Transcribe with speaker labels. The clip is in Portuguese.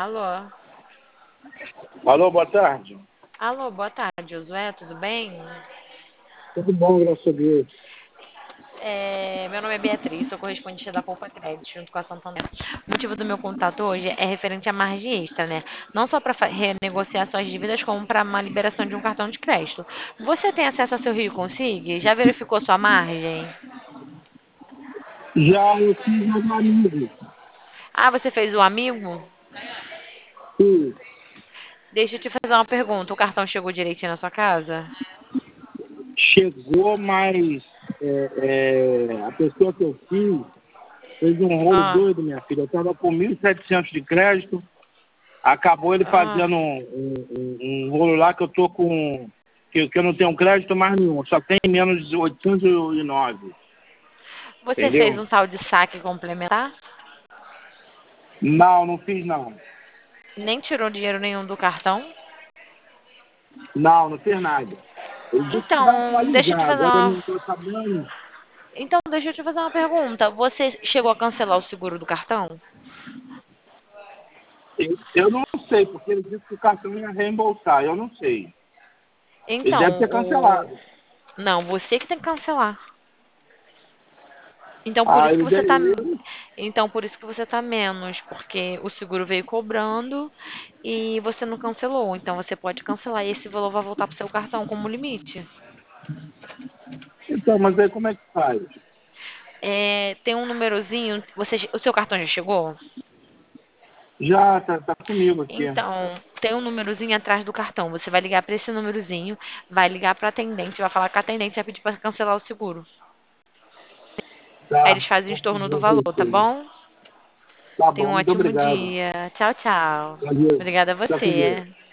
Speaker 1: Alô?
Speaker 2: Alô, boa tarde.
Speaker 1: Alô, boa tarde, Josué, tudo bem?
Speaker 2: Tudo bom, graças a Deus.
Speaker 1: Meu nome é Beatriz, sou correspondente da Poupa Crédito, junto com a Santander. O motivo do meu contato hoje é referente à margem extra, né? Não só para renegociar suas dívidas, como para uma liberação de um cartão de crédito. Você tem acesso ao seu Rio Consigue? Já verificou sua margem?
Speaker 2: Já eu fiz mais amigo.
Speaker 1: Ah, você fez o amigo?
Speaker 2: Sim,
Speaker 1: Deixa eu te fazer uma pergunta. O cartão chegou direitinho na sua casa?
Speaker 2: chegou, mas a pessoa que eu fiz fez um rolo
Speaker 1: Ah,
Speaker 2: doido, minha filha. Eu estava com 1.700 de crédito, acabou ele
Speaker 1: ah.
Speaker 2: fazendo um rolo lá que eu tô com... Que eu não tenho crédito mais nenhum, só tem menos de 809,
Speaker 1: Você fez
Speaker 2: entendeu?
Speaker 1: um tal de saque complementar?
Speaker 2: Não, não fiz não.
Speaker 1: Nem tirou dinheiro nenhum do cartão?
Speaker 2: Não, não fiz nada. Ele disse que vai
Speaker 1: Então, deixa eu te
Speaker 2: atualizar,
Speaker 1: fazer
Speaker 2: agora eu
Speaker 1: uma.
Speaker 2: não estou sabendo.
Speaker 1: Então, deixa eu te fazer uma pergunta. Você chegou a cancelar o seguro do cartão?
Speaker 2: Eu não sei, porque ele disse que o cartão ia reembolsar, eu não sei. Ele deve
Speaker 1: Então,
Speaker 2: ter cancelado.
Speaker 1: Não, você que tem que cancelar. Então, por
Speaker 2: Ah,
Speaker 1: isso que
Speaker 2: ele
Speaker 1: você tá.
Speaker 2: deve...
Speaker 1: Então, por isso que você tá menos, porque o seguro veio cobrando e você não cancelou. Então, você pode cancelar e esse valor vai voltar pro seu cartão como limite.
Speaker 2: Então, mas aí como é que faz?
Speaker 1: Tem um númerozinho. O seu cartão já chegou?
Speaker 2: Já, tá comigo aqui.
Speaker 1: Então, tem um númerozinho atrás do cartão. Você vai ligar para esse númerozinho, vai ligar para atendente, vai falar com a atendente e vai pedir para cancelar o seguro. Aí
Speaker 2: Tá,
Speaker 1: eles fazem o estorno do
Speaker 2: vou ver
Speaker 1: valor,
Speaker 2: isso
Speaker 1: tá
Speaker 2: aí.
Speaker 1: bom?
Speaker 2: Tá
Speaker 1: Tenha
Speaker 2: bom,
Speaker 1: um
Speaker 2: muito
Speaker 1: ótimo
Speaker 2: obrigado.
Speaker 1: dia. Tchau, tchau.
Speaker 2: Valeu.
Speaker 1: Obrigada a
Speaker 2: Fica com Deus.
Speaker 1: você.